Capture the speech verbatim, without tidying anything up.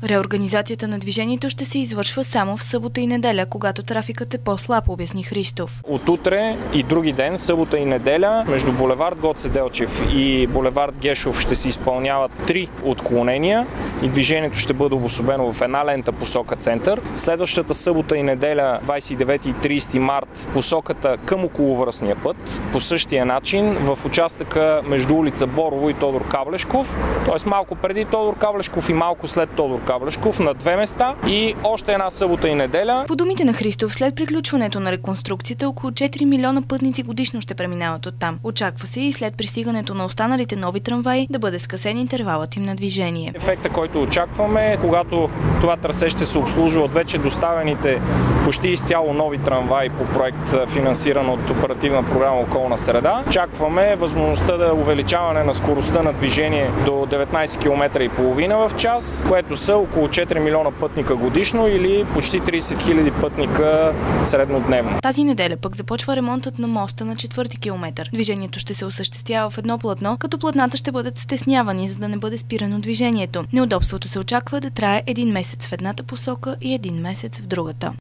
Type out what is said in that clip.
Реорганизацията на движението ще се извършва само в събота и неделя, когато трафикът е по-слаб, обясни Христов. От утре и други ден, събота и неделя, между булевард Гоце Делчев и булевард Гешов ще се изпълняват три отклонения и движението ще бъде обособено в една лента посока център. Следващата събота и неделя, двадесет и девети и тридесети март, посоката към околовръстния път. По същия начин в участъка между улица Борово и Тодор Каблешков, т.е. малко преди Тодор Каблешков и малко след Тодор Каблешков на две места и още една събота и неделя. По думите на Христов, след приключването на реконструкцията, около четири милиона пътници годишно ще преминават оттам. Очаква се и след пристигането на останалите нови трамваи да бъде скъсен интервалът им на движение. Ефекта, който очакваме, когато това трасе ще се обслужва от вече доставените почти изцяло нови трамваи по проект, финансиран от Оперативна програма Околна среда. Очакваме възможността да увеличаване на скоростта на движение до деветнадесет километра и половина в час, което са около четири милиона пътника годишно или почти тридесет хиляди пътника среднодневно. Тази неделя пък започва ремонтът на моста на четвърти километър. Движението ще се осъществява в едно платно, като платната ще бъдат стеснявани, за да не бъде спирано движението. Неудобството се очаква да трае един месец в едната посока и един месец в другата.